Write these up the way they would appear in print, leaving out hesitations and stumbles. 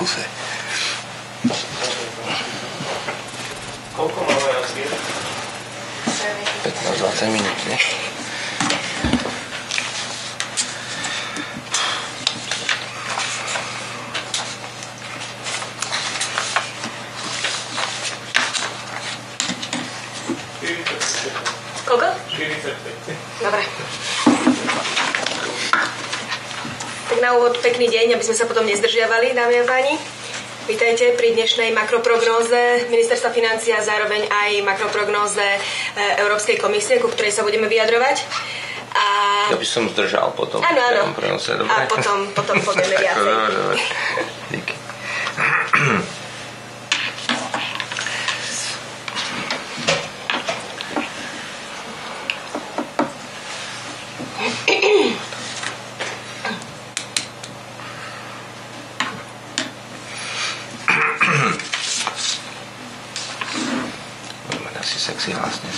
kuse. Koľko máme asi? 15-20 minút, ne? Koľko? 45. Dobre. Tak na úvod pekný deň, aby sme sa potom nezdržiavali, dámy a páni. Vítajte pri dnešnej makroprognóze Ministerstva financií a zároveň aj makroprognóze Európskej komisie, ku ktorej sa budeme vyjadrovať. A... Ja by som zdržal potom. Áno. Dobre? A potom povieme viacej. Dobre. Díky. Sexy hlas dnes.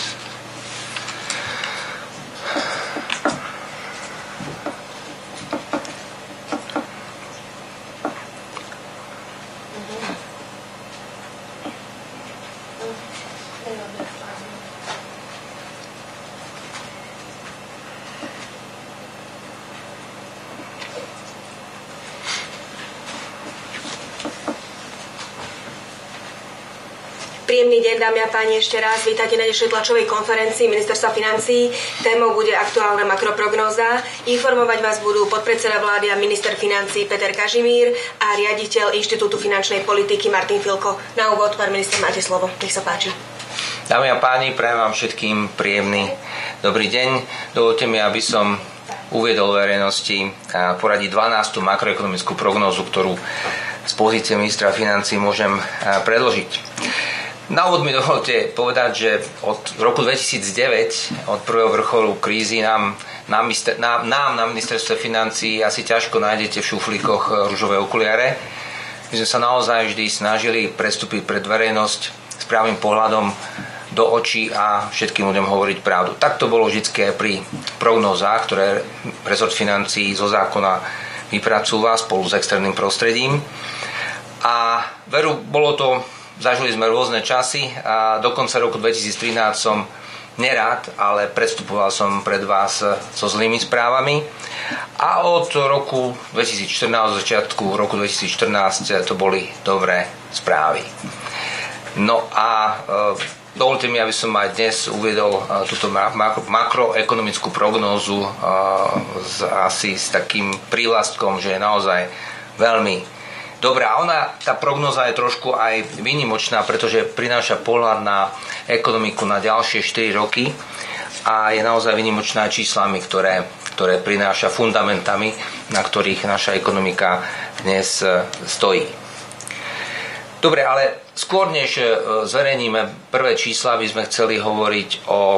Príjemný deň, dámy a páni, ešte raz. Vítajte na dnešnej tlačovej konferencii Ministerstva financií. Témou bude aktuálna makroprognóza. Informovať vás budú podpredseda vlády a minister financií Peter Kažimír a riaditeľ Inštitútu finančnej politiky Martin Filko. Na úvod, pán minister, máte slovo. Nech sa páči. Dámy a páni, prajem vám všetkým príjemný dobrý deň. Dovolte mi, aby som uviedol verejnosti poradiť 12. makroekonomickú prognózu, ktorú z pozície ministra financií môžem predložiť. Na úvod mi dovolte povedať, že od roku 2009, od prvého vrcholu krízy, nám na ministerstve financií asi ťažko nájdete v šuflíkoch ružové okuliare. My sme sa naozaj vždy snažili prestúpiť pred verejnosť s právnym pohľadom do očí a všetkým ľuďom hovoriť pravdu. Tak to bolo vždy aj pri prognózach, ktoré rezort financií zo zákona vypracúva spolu s externým prostredím. A veru, zažili sme rôzne časy a do konca roku 2013 som nerád, ale predstupoval som pred vás so zlými správami. A od roku 2014, od začiatku roku 2014 to boli dobré správy. No a dovolte mi, aby som aj dnes uviedol túto makroekonomickú prognózu asi s takým prívlastkom, že je naozaj veľmi dobrá. Tá prognóza je trošku aj výnimočná, pretože prináša pohľad na ekonomiku na ďalšie 4 roky a je naozaj výnimočná číslami, ktoré prináša fundamentami, na ktorých naša ekonomika dnes stojí. Dobre, ale skôr než zverejníme prvé čísla, by sme chceli hovoriť o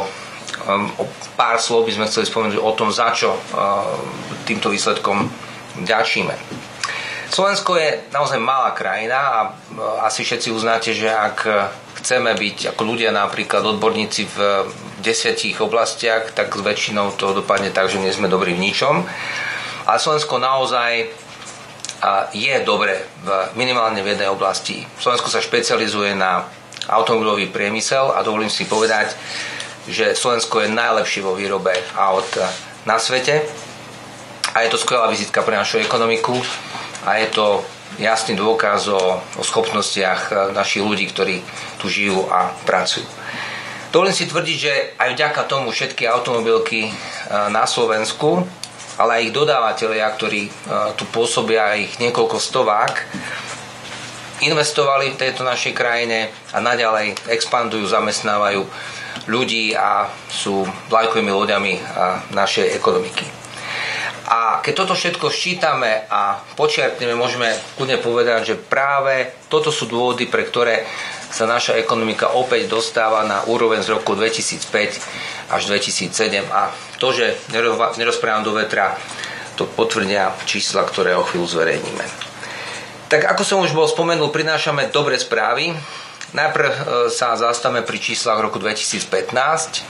pár slov, by sme chceli spomenúť o tom, za čo týmto výsledkom vďačíme. Slovensko je naozaj malá krajina a asi všetci uznáte, že ak chceme byť ako ľudia, napríklad odborníci v 10 oblastiach, tak s väčšinou to dopadne tak, že nie sme dobrí v ničom. Ale Slovensko naozaj je dobré minimálne v jednej oblasti. Slovensko sa špecializuje na automobilový priemysel a dovolím si povedať, že Slovensko je najlepšie vo výrobe aut na svete a je to skvelá vizitka pre našu ekonomiku. A je to jasný dôkaz o schopnostiach našich ľudí, ktorí tu žijú a pracujú. Dovolím si tvrdiť, že aj vďaka tomu všetky automobilky na Slovensku, ale aj ich dodávateľia, ktorí tu pôsobia, ich niekoľko stovák, investovali v tejto našej krajine a naďalej expandujú, zamestnávajú ľudí a sú vlajkovými loďami našej ekonomiky. A keď toto všetko ščítame a počiarkneme, môžeme kľudne povedať, že práve toto sú dôvody, pre ktoré sa naša ekonomika opäť dostáva na úroveň z roku 2005 až 2007. A to, že nerozprávam do vetra, to potvrdia čísla, ktoré o chvíľu zverejníme. Tak ako som už bol spomenul, prinášame dobré správy. Najprv sa zastavíme pri číslach roku 2015.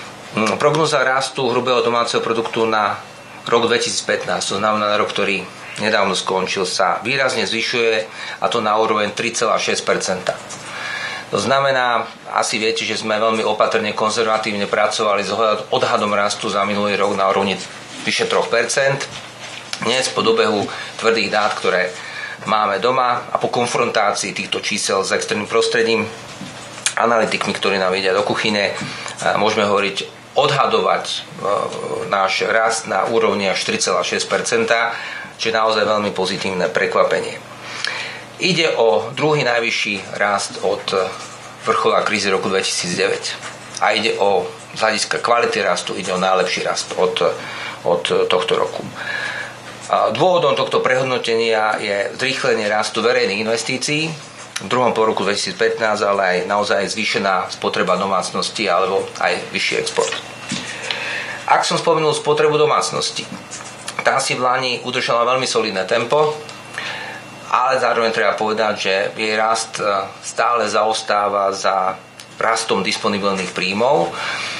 Prognoza rastu hrubého domáceho produktu na rok 2015, to znamená rok, ktorý nedávno skončil, sa výrazne zvyšuje, a to na úroveň 3,6%. To znamená, asi viete, že sme veľmi opatrne, konzervatívne pracovali s odhadom rastu za minulý rok na úrovni vyše 3%. Dnes po dobehu tvrdých dát, ktoré máme doma a po konfrontácii týchto čísel s externým prostredím, analytikmi, ktorí nám vedia do kuchyne, môžeme hovoriť, odhadovať náš rast na úrovni až 4,6%, čo je naozaj veľmi pozitívne prekvapenie. Ide o druhý najvyšší rast od vrchola krízy roku 2009 a ide o, z hľadiska kvality rastu, ide o najlepší rast od tohto roku. Dôvodom tohto prehodnotenia je zrýchlenie rastu verejných investícií v druhom polroku 2015, ale aj naozaj zvýšená spotreba domácnosti alebo aj vyšší export. Ak som spomenul spotrebu domácnosti, tá si v Lani udržala veľmi solidné tempo, ale zároveň treba povedať, že jej rast stále zaostáva za rastom disponibilných príjmov.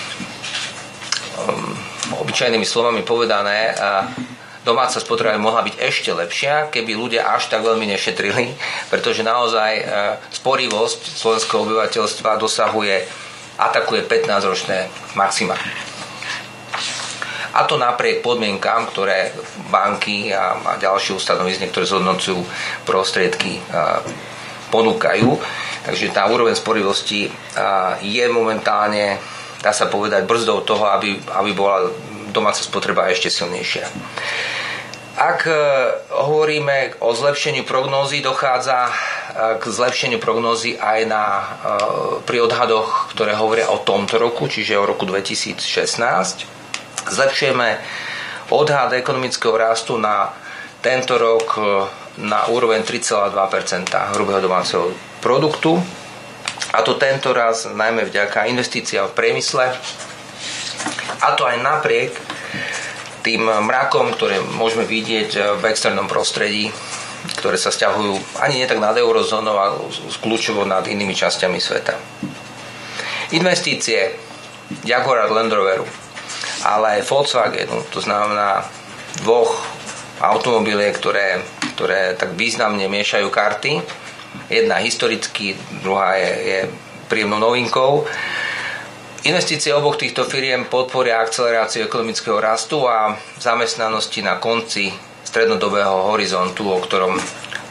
Obyčajnými slovami povedané, domáca spotreba mohla byť ešte lepšia, keby ľudia až tak veľmi nešetrili, pretože naozaj sporivosť slovenského obyvateľstva atakuje 15-ročné maxima. A to napriek podmienkám, ktoré banky a ďalšie ustanovizne, ktoré zhodnocujú prostriedky, ponúkajú. Takže tá úroveň sporivosti je momentálne, dá sa povedať, brzdou toho, aby bola domáca spotreba ešte silnejšia. Ak hovoríme o zlepšeniu prognózy, dochádza k zlepšeniu prognózy aj pri odhadoch, ktoré hovoria o tomto roku, čiže o roku 2016. Zlepšujeme odhad ekonomického rastu na tento rok na úroveň 3,2% hrubého domáceho produktu. A to tento raz najmä vďaka investíciám v priemysle, a to aj napriek tým mrakom, ktoré môžeme vidieť v externom prostredí, ktoré sa sťahujú ani nie tak nad eurozónou, ale kľúčovo nad inými časťami sveta. Investície Jaguar Land Roveru, ale aj Volkswagenu, to znamená dvoch automobiliek, ktoré tak významne miešajú karty. Jedna historicky, druhá je príjemnou novinkou. Investície oboch týchto firiem podporia akceleráciu ekonomického rastu a zamestnanosti na konci strednodobého horizontu, o ktorom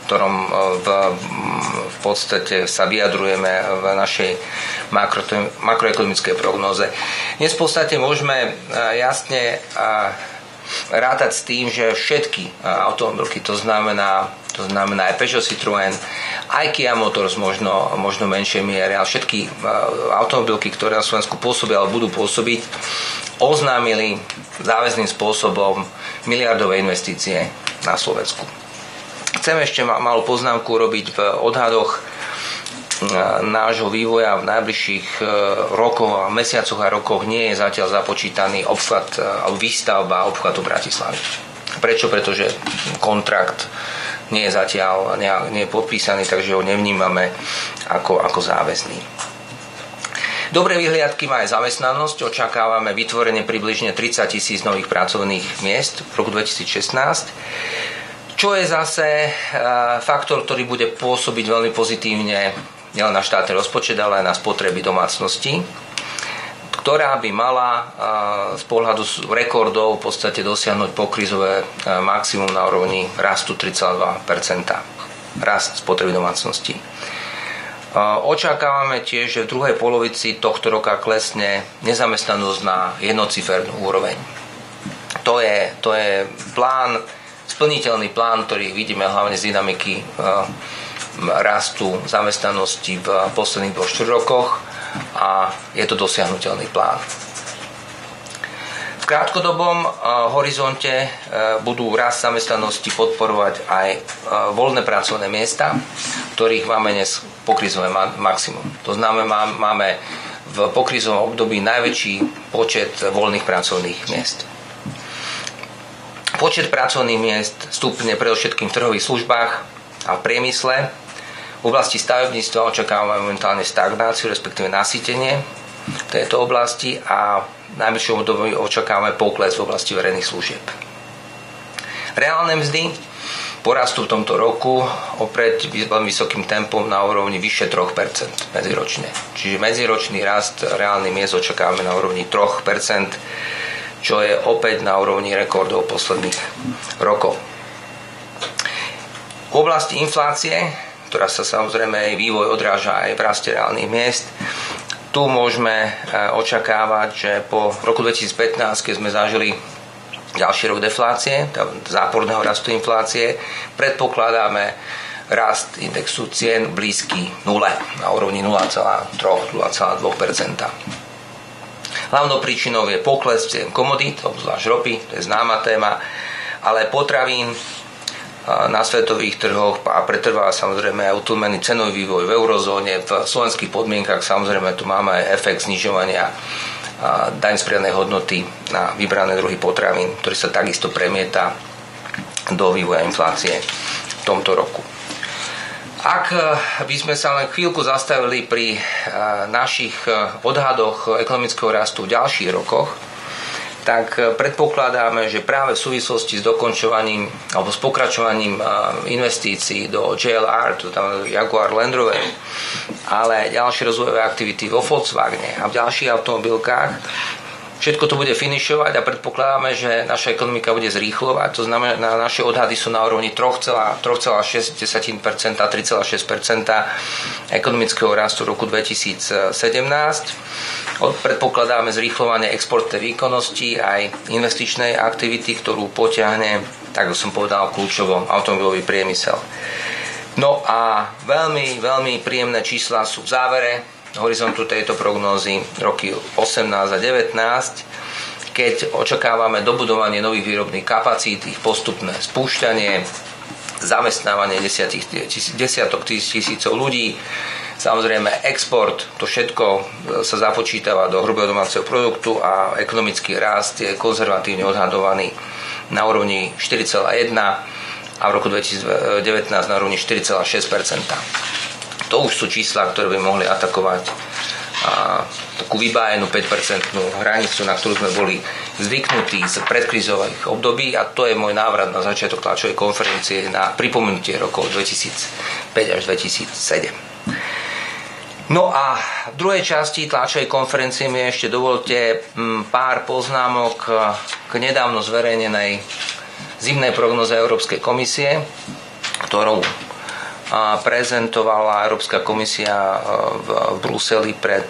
v podstate sa vyjadrujeme v našej makroekonomickej prognóze. Dnes v podstate môžeme jasne rátať s tým, že všetky automobilky, to znamená aj Peugeot, Citroën, aj Kia Motors možno menšej miere, ale všetky automobilky, ktoré na Slovensku pôsobia alebo budú pôsobiť, oznámili záväzným spôsobom miliardové investície na Slovensku. Chcem ešte malú poznámku robiť v odhadoch nášho vývoja v najbližších rokoch a mesiacoch a rokoch. Nie je zatiaľ započítaný obchvat alebo výstavba obchvatu Bratislavy. Prečo? Pretože kontrakt nie je zatiaľ nie je podpísaný, takže ho nevnímame ako záväzný. Dobré vyhliadky má aj zamestnanosť. Očakávame vytvorenie približne 30,000 nových pracovných miest v roku 2016, čo je zase faktor, ktorý bude pôsobiť veľmi pozitívne nielen na štátny rozpočet, ale aj na spotreby domácnosti, ktorá by mala z pohľadu rekordov v podstate dosiahnuť pokrízové maximum na úrovni rastu 3,2%. Rast spotreby domácnosti. Očakávame tiež, že v druhej polovici tohto roka klesne nezamestnanosť na jednocifernú úroveň. To je plán, splniteľný plán, ktorý vidíme hlavne z dynamiky rastu zamestnanosti v posledných 2-4 rokoch a je to dosiahnuteľný plán. V krátkodobom horizonte budú rast zamestnanosti podporovať aj voľné pracovné miesta, ktorých máme dnes pokrízové maximum. To znamená, máme v pokrízovom období najväčší počet voľných pracovných miest. Počet pracovných miest stupne predovšetkým v trhových službách a v priemysle. V oblasti stavebníctva očakávame momentálne stagnáciu, respektíve nasýtenie v tejto oblasti a v najbližšom období očakávame pokles v oblasti verejných služieb. Reálne mzdy porastú v tomto roku opäť veľmi vysokým tempom na úrovni vyše 3% medziročne. Čiže medziročný rast reálny miest očakávame na úrovni 3%, čo je opäť na úrovni rekordov posledných rokov. V oblasti inflácie, ktorá sa samozrejme aj vývoj odráža aj v raste reálnych miest, tu môžeme očakávať, že po roku 2015, keď sme zažili ďalší rok deflácie, záporného rastu inflácie, predpokladáme rast indexu cien blízky nule, na úrovni 0,3-0,2%. Hlavnou príčinou je pokles cien komodít, obzvlášť ropy, to je známa téma, ale potravín na svetových trhoch a pretrvá samozrejme aj utlmený cenový vývoj v eurozóne. V slovenských podmienkach samozrejme tu máme aj efekt znižovania daň z pridanej hodnoty na vybrané druhy potravín, ktorý sa takisto premieta do vývoja inflácie v tomto roku. Ak by sme sa len chvíľku zastavili pri našich odhadoch ekonomického rastu v ďalších rokoch, tak predpokladáme, že práve v súvislosti s dokončovaním alebo s pokračovaním investícií do JLR, to tam Jaguar Land Rover, ale ďalšie rozvojové aktivity vo Volkswagene a v ďalších automobilkách, všetko to bude finišovať a predpokladáme, že naša ekonomika bude zrýchlovať. To znamená, naše odhady sú na úrovni 3,6% a 3,6% ekonomického rastu roku 2017. Predpokladáme zrýchlovanie exportnej výkonnosti aj investičnej aktivity, ktorú potiahne, tak som povedal, kľúčovo automobilový priemysel. No a veľmi, veľmi príjemné čísla sú v závere horizontu tejto prognózy roky 18 a 19, keď očakávame dobudovanie nových výrobných kapacít, ich postupné spúšťanie, zamestnávanie desiatok tisícov ľudí, samozrejme export, to všetko sa započítava do hrubého domáceho produktu a ekonomický rast je konzervatívne odhadovaný na úrovni 4,1 a v roku 2019 na úrovni 4,6%. To už sú čísla, ktoré by mohli atakovať takú vybájenú 5% hranicu, na ktorú sme boli zvyknutí z predkrízových období, a to je môj návrat na začiatok tlačovej konferencie na pripomenutie rokov 2005 až 2007. No a v druhej časti tlačovej konferencie mi ešte dovolte pár poznámok k nedávno zverejnenej zimnej prognoze Európskej komisie, ktorú prezentovala Európska komisia v Bruseli pred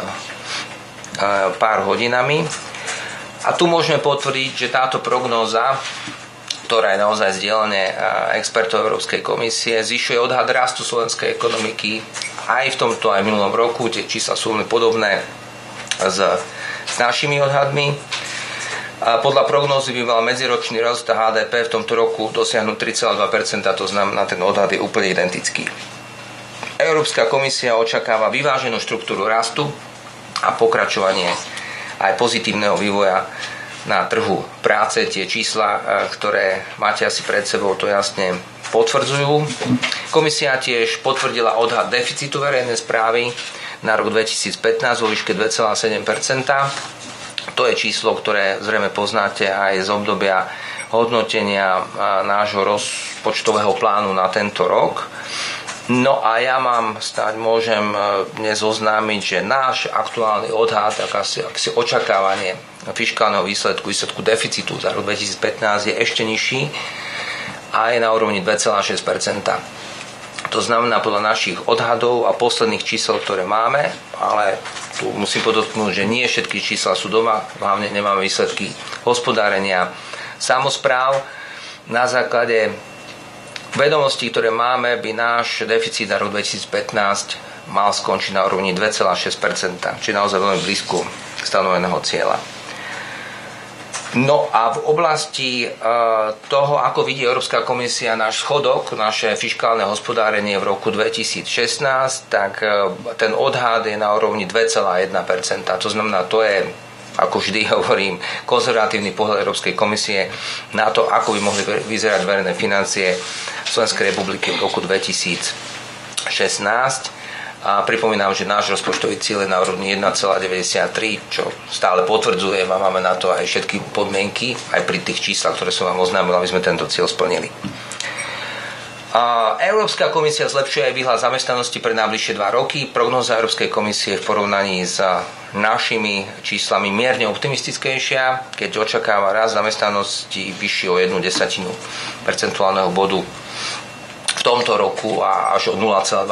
pár hodinami. A tu môžeme potvrdiť, že táto prognóza, ktorá je naozaj zdieľanie expertov Európskej komisie, zvyšuje odhad rastu slovenskej ekonomiky aj v tomto, aj v minulom roku. Tie čísla sú veľmi podobné s našimi odhadmi. Podľa prognózy by mal medziročný rast HDP v tomto roku dosiahnuť 3,2%, to znamená, ten odhad je úplne identický. Európska komisia očakáva vyváženú štruktúru rastu a pokračovanie aj pozitívneho vývoja na trhu práce. Tie čísla, ktoré máte asi pred sebou, to jasne potvrdzujú. Komisia tiež potvrdila odhad deficitu verejnej správy na rok 2015 vo výške 2,7%. To je číslo, ktoré zrejme poznáte aj z obdobia hodnotenia nášho rozpočtového plánu na tento rok. No a ja môžem dnes oznámiť, že náš aktuálny odhad, akási očakávanie fiškálneho výsledku deficitu za rok 2015 je ešte nižší a je na úrovni 2,6%. To znamená, podľa našich odhadov a posledných čísel, ktoré máme, ale tu musím podotknúť, že nie všetky čísla sú doma, hlavne nemáme výsledky hospodárenia samospráv. Na základe vedomostí, ktoré máme, by náš deficit na rok 2015 mal skončiť na úrovni 2,6%, čiže naozaj veľmi blízko stanoveného cieľa. No a v oblasti toho, ako vidí Európska komisia náš schodok, naše fiškálne hospodárenie v roku 2016, tak ten odhad je na úrovni 2,1%. To znamená, to je, ako vždy hovorím, konzervatívny pohľad Európskej komisie na to, ako by mohli vyzerať verejné financie Slovenskej republiky v roku 2016. A pripomínam, že náš rozpočtový cieľ je na úrovni 1,93, čo stále potvrdzujem a máme na to aj všetky podmienky, aj pri tých číslach, ktoré som vám oznámil, aby sme tento cieľ splnili. Európska komisia zlepšuje aj výhľad zamestnanosti pre najbližšie 2 roky. Prognóza Európskej komisie v porovnaní s našimi číslami mierne optimistickejšia, keď očakáva rast zamestnanosti vyšší o 0,1 percentuálneho bodu v tomto roku a až o 0,2%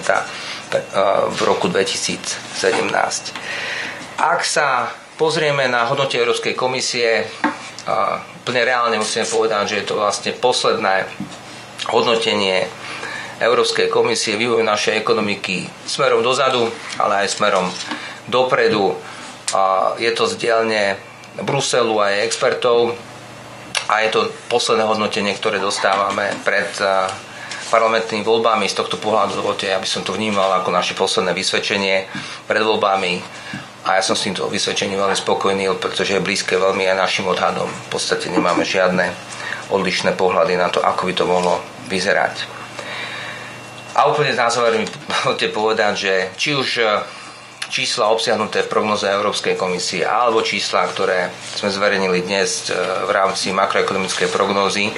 v roku 2017. Ak sa pozrieme na hodnote Európskej komisie, plne reálne musíme povedať, že je to vlastne posledné hodnotenie Európskej komisie vývoju našej ekonomiky smerom dozadu, ale aj smerom dopredu. Je to z dielne Bruselu aj expertov a je to posledné hodnotenie, ktoré dostávame pred parlamentnými voľbami. Z tohto pohľadu dovolte, aby som to vnímal ako naše posledné vysvedčenie pred voľbami. A ja som s týmto vysvedčením veľmi spokojný, pretože je blízke veľmi aj našim odhadom. V podstate nemáme žiadne odlišné pohľady na to, ako by to mohlo vyzerať. A úplne na záver mi dovolte povedať, že či už čísla obsiahnuté v prognoze Európskej komisie alebo čísla, ktoré sme zverejnili dnes v rámci makroekonomickej prognózy,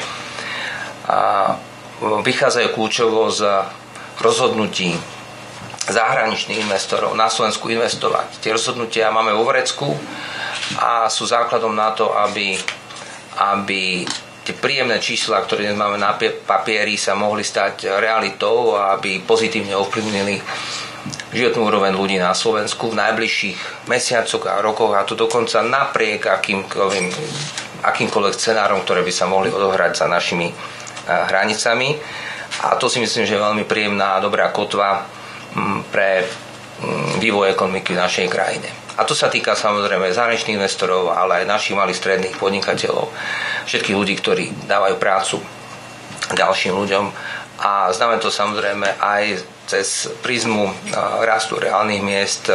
vychádzajú kľúčovo z rozhodnutí zahraničných investorov na Slovensku investovať. Tie rozhodnutia máme vo vrecku a sú základom na to, aby tie príjemné čísla, ktoré dnes máme na papieri, sa mohli stať realitou a aby pozitívne ovplyvnili životnú úroveň ľudí na Slovensku v najbližších mesiacoch a rokoch, a to dokonca napriek akýmkoľvek scenárom, ktoré by sa mohli odohrať za našimi hranicami. A to si myslím, že je veľmi príjemná a dobrá kotva pre vývoj ekonomiky v našej krajine. A to sa týka samozrejme zahraničných investorov, ale aj našich malých stredných podnikateľov, všetkých ľudí, ktorí dávajú prácu ďalším ľuďom. A znamená to samozrejme aj cez prízmu rastu reálnych miest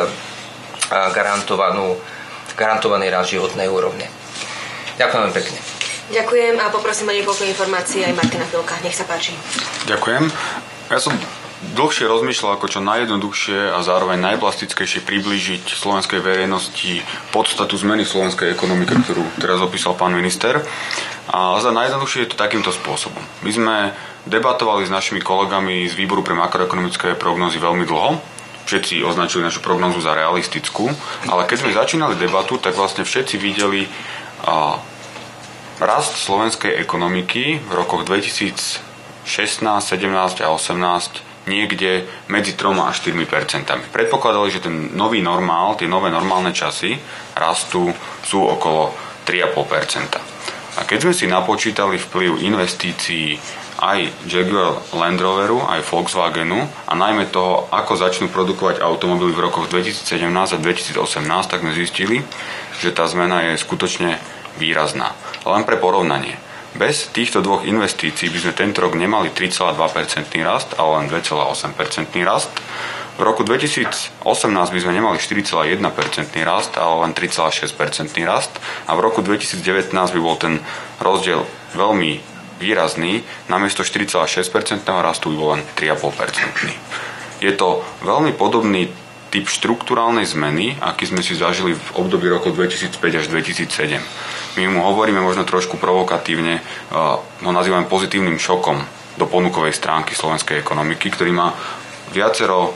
garantovaný rast životnej úrovne. Ďakujem pekne. Ďakujem a poprosím o niekoľko informácií aj Martina Filka. Nech sa páči. Ďakujem. Ja som dlhšie rozmýšľal, ako čo najjednoduchšie a zároveň najplastickejšie priblížiť slovenskej verejnosti podstatu zmeny slovenskej ekonomiky, ktorú teraz opísal pán minister. A za najjednoduchšie je to takýmto spôsobom. My sme debatovali s našimi kolegami z výboru pre makroekonomické prognózy veľmi dlho. Všetci označili našu prognózu za realistickú, ale keď sme začínali debatu, tak vlastne všetci videli rast slovenskej ekonomiky v rokoch 2016, 17 a 18 niekde medzi 3 a 4%. Predpokladali, že ten nový normál, tie nové normálne časy rastu sú okolo 3,5%. A keď sme si napočítali vplyv investícií aj Jaguar Land Roveru, aj Volkswagenu a najmä toho, ako začnú produkovať automobily v rokoch 2017 a 2018, tak sme zistili, že tá zmena je skutočne výrazná. Len pre porovnanie. Bez týchto dvoch investícií by sme tento rok nemali 3,2% rast, ale len 2,8% rast. V roku 2018 by sme nemali 4,1% rast, ale len 3,6% rast. A v roku 2019 by bol ten rozdiel veľmi výrazný. Namiesto 4,6% rastu by bol len 3,5%. Je to veľmi podobný typ štrukturálnej zmeny, aký sme si zažili v období rokov 2005 až 2007. My mu hovoríme možno trošku provokatívne, ho nazývame pozitívnym šokom do ponukovej stránky slovenskej ekonomiky, ktorý má viacero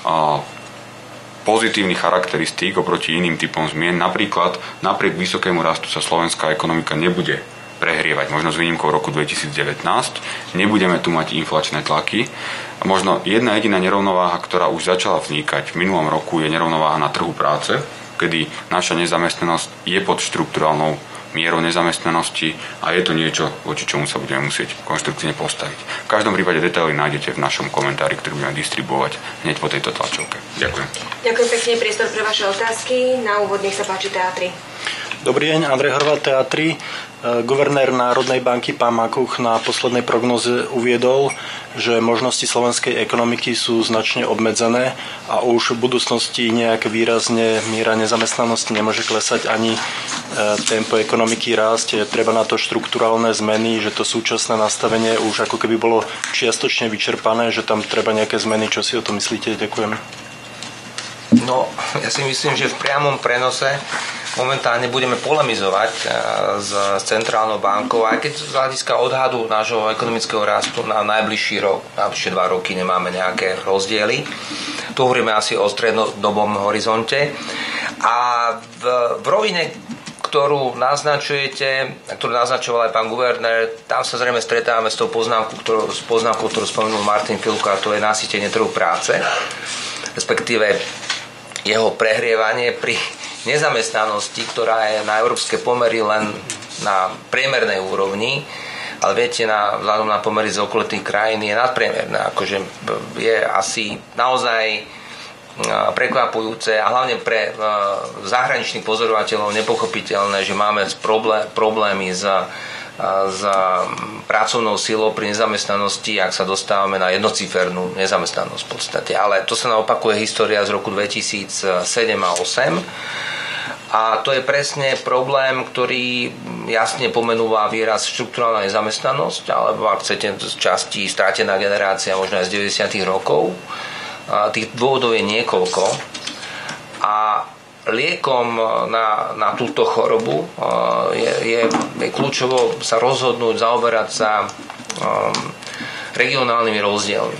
pozitívnych charakteristík oproti iným typom zmien. Napríklad, napriek vysokému rastu sa slovenská ekonomika nebude prehrievať, možno s výnimkou roku 2019. Nebudeme tu mať inflačné tlaky. Možno jedna jediná nerovnováha, ktorá už začala vznikať v minulom roku, je nerovnováha na trhu práce, kedy naša nezamestnanosť je pod štrukturálnou mierou nezamestnanosti a je to niečo, voči čomu sa budeme musieť konštruktívne postaviť. V každom prípade detaily nájdete v našom komentári, ktorý budeme distribuovať hneď po tejto tlačovke. Ďakujem. Ďakujem pekne, priestor pre vaše otázky. Na úvod nech sa páči Teatri. Dobrý deň, Andrej Horváth, Teatri. Guvernér Národnej banky pán Makuch na poslednej prognoze uviedol, že možnosti slovenskej ekonomiky sú značne obmedzené a už v budúcnosti nejak výrazne miera nezamestnanosti nemôže klesať ani tempo ekonomiky rásť. Treba na to štrukturálne zmeny, že to súčasné nastavenie už ako keby bolo čiastočne vyčerpané, že tam treba nejaké zmeny. Čo si o to myslíte? Ďakujem. No, ja si myslím, že v priamom prenose momentálne budeme polemizovať s centrálnou bankou, aj keď z hľadiska odhadu nášho ekonomického rastu na najbližší rok, na ešte 2 roky nemáme nejaké rozdiely. Tu hovoríme asi o strednodobom horizonte. A v rovine, ktorú naznačujete, ktorú naznačoval aj pán guvernér, tam sa zrejme stretávame s tou poznámkou, ktorú spomenul Martin Fiľko, a to je nasýtenie trhu práce, respektíve jeho prehrievanie pri nezamestnanosti, ktorá je na európske pomery len na priemernej úrovni, ale viete, vzhľadom na pomery z okolitých krajín je nadpriemerná. Akože je asi naozaj prekvapujúce a hlavne pre zahraničných pozorovateľov nepochopiteľné, že máme problémy s pracovnou silou pri nezamestnanosti, ak sa dostávame na jednocifernú nezamestnanosť v podstate. Ale to sa nám opakuje história z roku 2007 a 2008. A to je presne problém, ktorý jasne pomenúva výraz štrukturálna nezamestnanosť, alebo ak chcete z časti stratená generácia možno aj z 90. rokov. Tých dôvodov je niekoľko. A liekom na túto chorobu je kľúčovo sa rozhodnúť zaoberať sa regionálnymi rozdielmi.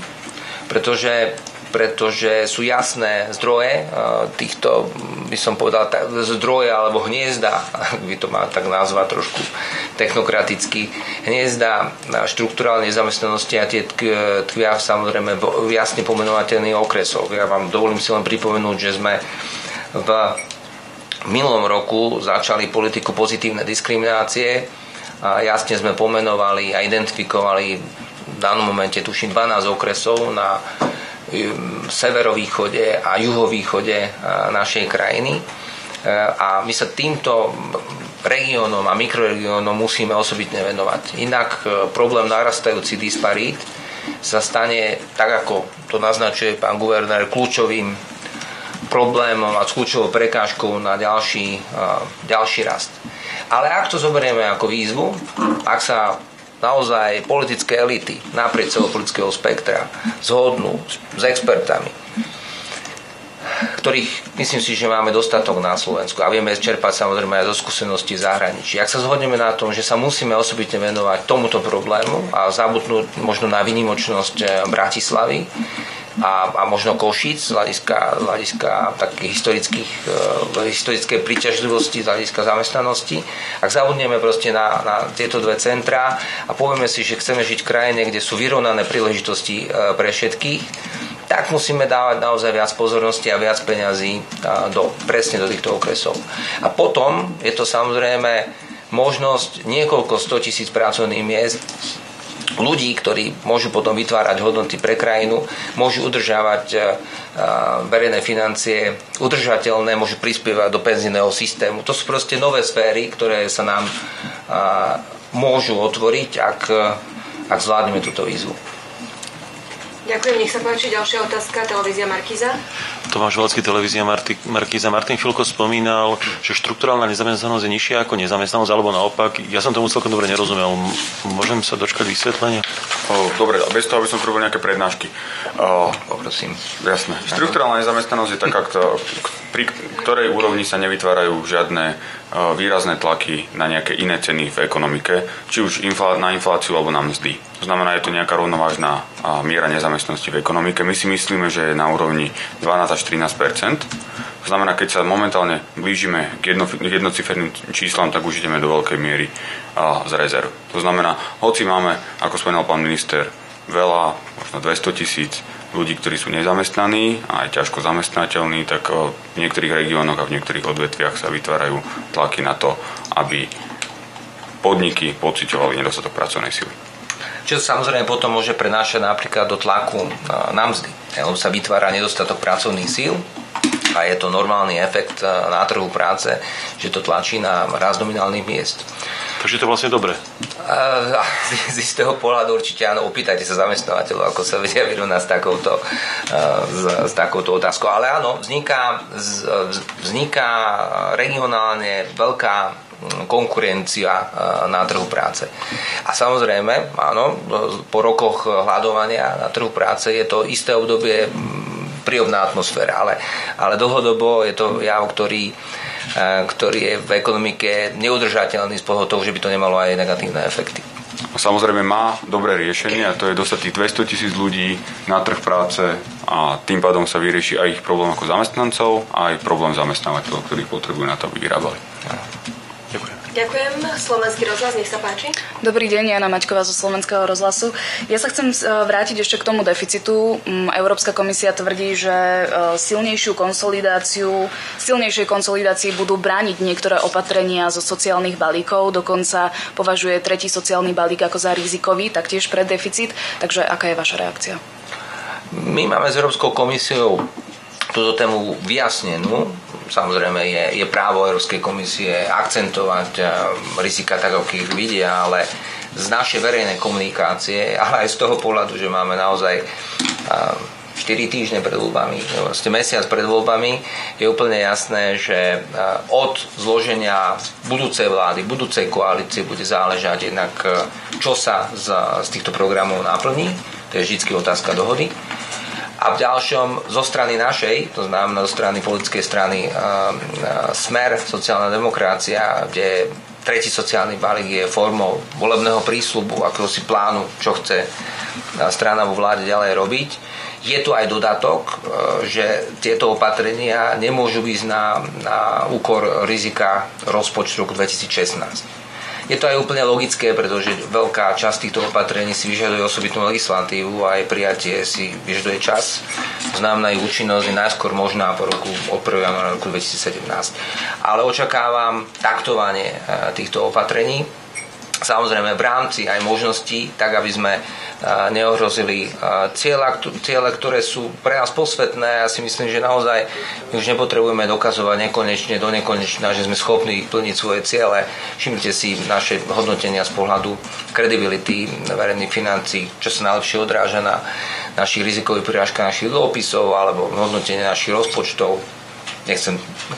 Pretože sú jasné zdroje týchto, by som povedal, zdroje alebo hniezda, ak by to má tak nazvať trošku technokraticky, hniezda štrukturálnej nezamestnanosti, a tie tkvia samozrejme v jasne pomenovateľných okresoch. Ja vám dovolím si len pripomenúť, že sme v minulom roku začali politiku pozitívnej diskriminácie a jasne sme pomenovali a identifikovali v danom momente tuším 12 okresov na severovýchode a juhovýchode našej krajiny. A my sa týmto regiónom a mikroregiónom musíme osobitne venovať. Inak problém narastajúci disparít sa stane, tak ako to naznačuje pán guvernér, kľúčovým problémom a kľúčovou prekážkou na ďalší rast. Ale ak to zoberieme ako výzvu, ak sa naozaj politické elity naprieč celého politického spektra zhodnú s expertami, ktorých myslím si, že máme dostatok na Slovensku a vieme čerpať samozrejme aj zo skúseností v zahraničí. Ak sa zhodneme na tom, že sa musíme osobitne venovať tomuto problému a zabudnúť možno na výnimočnosť Bratislavy a možno Košíc z hľadiska takých historickej príťažlivosti, z hľadiska zamestnanosti. Ak zabudneme proste na tieto dve centrá a povieme si, že chceme žiť v krajine, kde sú vyrovnané príležitosti pre všetkých, tak musíme dávať naozaj viac pozornosti a viac peňazí presne do týchto okresov. A potom je to samozrejme možnosť niekoľko 100 000 pracovných miest, ľudí, ktorí môžu potom vytvárať hodnoty pre krajinu, môžu udržávať verejné financie udržateľné, môžu prispievať do penzijného systému. To sú proste nové sféry, ktoré sa nám môžu otvoriť, ak zvládneme túto výzvu. Ďakujem, nech sa páči. Ďalšia otázka, televízia Markíza. Tomáš Valacký, televízia Markíza. Martin Fiľko spomínal, že štrukturálna nezamestnanosť je nižšia ako nezamestnanosť, alebo naopak. Ja som tomu celkom dobre nerozumel. Môžem sa dočkať vysvetlenia? Dobre, bez toho, aby som robil nejaké prednášky. Poprosím. Jasné. Štrukturálna nezamestnanosť je taká, pri ktorej úrovni sa nevytvárajú žiadne výrazné tlaky na nejaké iné ceny v ekonomike, či už na infláciu alebo na mzdy. To znamená, je to nejaká rovnovážna miera nezamestnanosti v ekonomike. My si myslíme, že je na úrovni 12 až 13%. To znamená, keď sa momentálne blížime k jednociferným číslam, tak už ideme do veľkej miery z rezerv. To znamená, hoci máme, ako spomínal pán minister, veľa, možno 200 000 ľudí, ktorí sú nezamestnaní a aj ťažko zamestnateľní, tak v niektorých regiónoch a v niektorých odvetviach sa vytvárajú tlaky na to, aby podniky pociťovali nedostatok pracovnej sily. Čo samozrejme potom môže prenášať napríklad do tlaku na mzdy. Lebo sa vytvára nedostatok pracovných síl a je to normálny efekt na trhu práce, že to tlačí na rast nominálnych miest. Takže to je vlastne dobre. Z istého pohľadu určite áno, opýtajte sa zamestnávateľov, ako sa vedia vyrovnať s takouto otázkou. Ale áno, vzniká regionálne veľká konkurencia na trhu práce. A samozrejme, áno, po rokoch hľadovania na trhu práce je to isté obdobie príjemná atmosféra, ale dlhodobo je to jav, ktorý ktorý je v ekonomike neudržateľný z pohľadu toho, že by to nemalo aj negatívne efekty. Samozrejme má dobré riešenie a to je dostať tých 200 000 ľudí na trh práce a tým pádom sa vyrieši aj ich problém ako zamestnancov a aj problém zamestnávateľov, ktorí potrebujú na to, aby vyrábali. Ďakujem. Slovenský rozhlas, nech sa páči. Dobrý deň, Jana Maťková zo Slovenského rozhlasu. Ja sa chcem vrátiť ešte k tomu deficitu. Európska komisia tvrdí, že silnejšej konsolidácii budú brániť niektoré opatrenia zo sociálnych balíkov. Dokonca považuje tretí sociálny balík ako za rizikový, taktiež pre deficit. Takže aká je vaša reakcia? My máme s Európskou komisiou túto tému vyjasnenú. Samozrejme je právo Európskej komisie akcentovať rizika tak, ako ich vidia, ale z našej verejnej komunikácie, ale aj z toho pohľadu, že máme naozaj 4 týždne pred voľbami, vlastne mesiac pred voľbami, je úplne jasné, že od zloženia budúcej vlády, budúcej koalície bude záležať jednak, čo sa z týchto programov naplní. To je vždy otázka dohody. A v ďalšom, zo strany našej, to znamená zo strany politickej strany Smer, sociálna demokracia, kde tretí sociálny balík je formou volebného prísľubu, akéhosi plánu, čo chce strana vo vláde ďalej robiť. Je tu aj dodatok, že tieto opatrenia nemôžu ísť na úkor rizika rozpočtu roku 2016. Je to aj úplne logické, pretože veľká časť týchto opatrení si vyžaduje osobitnú legislatívu a aj prijatie si vyžaduje čas. Znamená ich účinnosť je najskôr možná od 1. januára roku 2017. Ale očakávam taktovanie týchto opatrení. Samozrejme v rámci aj možností, tak aby sme neohrozili ciele, ktoré sú pre nás posvetné. Ja si myslím, že naozaj my už nepotrebujeme dokazovať nekonečne do nekonečna, že sme schopní plniť svoje ciele. Všimnite si naše hodnotenia z pohľadu credibility verejných financií, čo sa najlepšie odráža na našich rizikových prirážkach našich dlhopisov alebo hodnotenie našich rozpočtov. Nechcem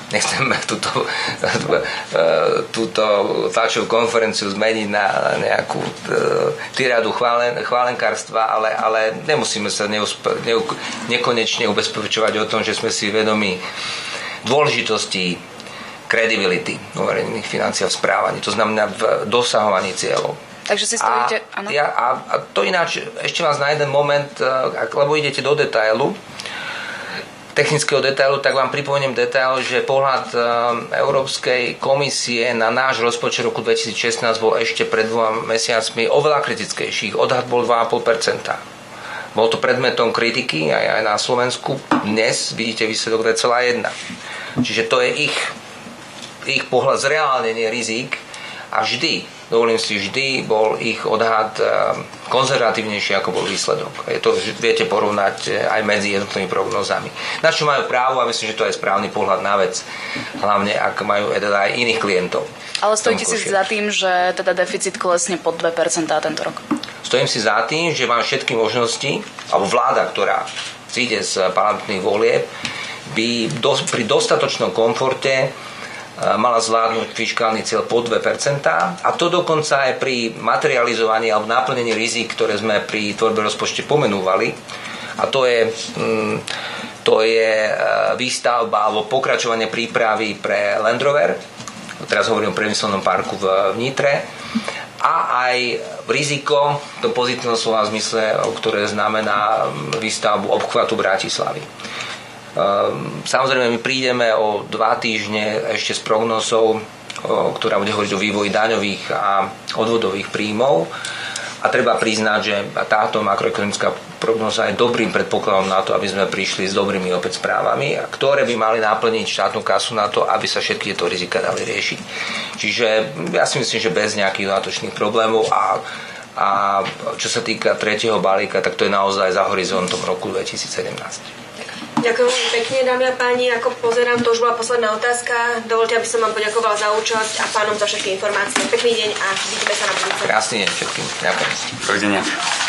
túto tlačovú konferenciu zmeniť na nejakú tyrádu chválenkárstva, ale nemusíme sa nekonečne ubezpečovať o tom, že sme si vedomi dôležitosti credibility verejných financií v správaní. To znamená v dosahovaní cieľov. Takže si stojíte... A to ináč, ešte vás na jeden moment, lebo idete do detailu, technického detailu, tak vám pripomeniem detail, že pohľad Európskej komisie na náš rozpočet roku 2016 bol ešte pred 2 mesiacmi oveľa kritickejší. Odhad bol 2,5%. Bol to predmetom kritiky aj na Slovensku. Dnes vidíte výsledok 2,1%. Čiže to je ich pohľad zreálnenie rizík a dovolím si, vždy bol ich odhad konzervatívnejší, ako bol výsledok. Je to, viete porovnať aj medzi jednotlivými prognózami. Na čo majú právo a myslím, že to je správny pohľad na vec, hlavne ak majú aj iných klientov. Ale stojíte si za tým, že teda deficit klesne pod 2% tento rok? Stojím si za tým, že mám všetky možnosti, alebo vláda, ktorá príde z parlamentných volieb, by pri dostatočnom komforte mala zvládnuť fiškálny cieľ pod 2% a to dokonca aj pri materializovaní alebo naplnení rizík, ktoré sme pri tvorbe rozpočte pomenúvali. A to je výstavba alebo pokračovanie prípravy pre Land Rover, teraz hovorím o priemyselnom parku v Nitre, a aj riziko, to pozitívne slova v zmysle, ktoré znamená výstavbu obchvatu Bratislavy. Samozrejme, my prídeme o 2 týždne ešte s prognózou, ktorá bude hovoriť o vývoji daňových a odvodových príjmov. A treba priznať, že táto makroekonomická prognóza je dobrým predpokladom na to, aby sme prišli s dobrými opäť správami, ktoré by mali naplniť štátnu kasu na to, aby sa všetky tieto rizika dali riešiť. Čiže ja si myslím, že bez nejakých dodatočných problémov a čo sa týka tretieho balíka, tak to je naozaj za horizontom roku 2017. Ďakujem veľmi pekne, dámy a páni. Ako pozerám, to už bola posledná otázka. Dovoľte, aby som vám poďakovala za účasť a pánom za všetky informácie. Pekný deň a vidíme sa na budúce. Krásny deň všetkým. Ďakujem. Dovidenia.